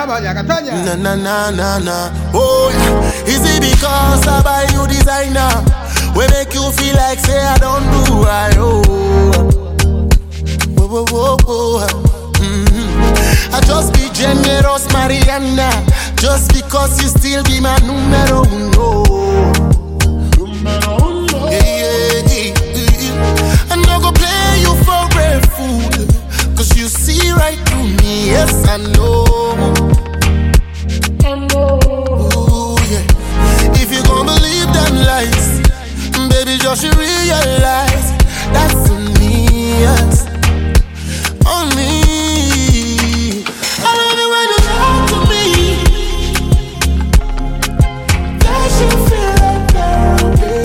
Na na na na na. Oh yeah. Is it because I buy you designer? We make you feel like say I don't do right. Oh. Whoa, whoa, whoa. I just be generous, Mariana. Just because you still be my numero uno. I'm not gonna play you for a fool, cause you see right through me, yes I know. Ooh, yeah. If you gon' believe them lies, baby, just you realize that's on me, yes, on me. I love you when you talk to me. That should feel like therapy.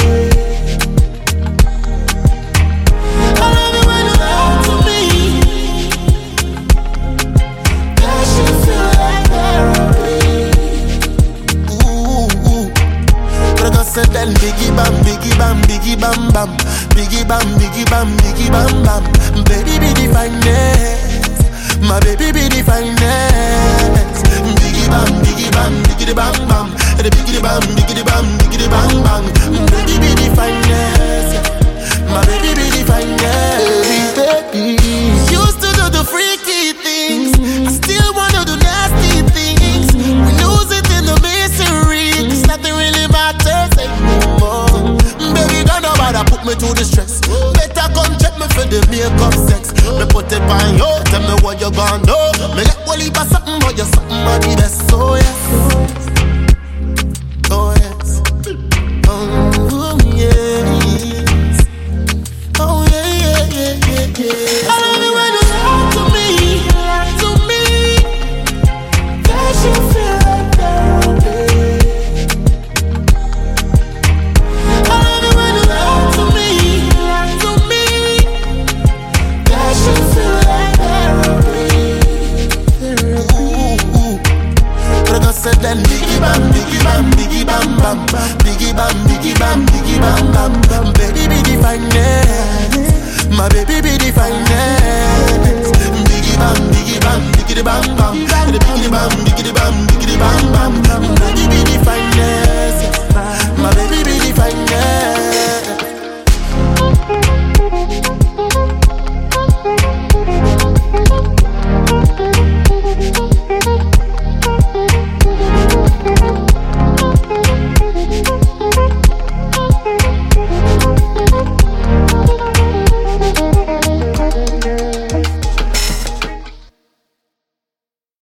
I love you when you talk to me. That should feel like therapy. Ooh. But I said that biggie bam, biggie bam, biggie bam bam, biggie bam, biggie bam, biggie bam bam. Baby be the finest, my baby be the finest. Biggie bam, biggie bam, biggie bam bam, the biggie bam, biggie bam, biggie bam bam. Baby be the finest, my baby be the finest. Baby, used to do the freaky things, I still wanna do nasty things. We lose it in the misery, 'cause nothing really matters anymore. Baby, don't know why that put me to the stress. Better come check me for the makeup sex. Me put it on you, tell me what you gonna do. Me let one leave something, but you're something of the best. So yes, oh yes, oh yes, oh yeah, yeah, yeah, yeah, yeah.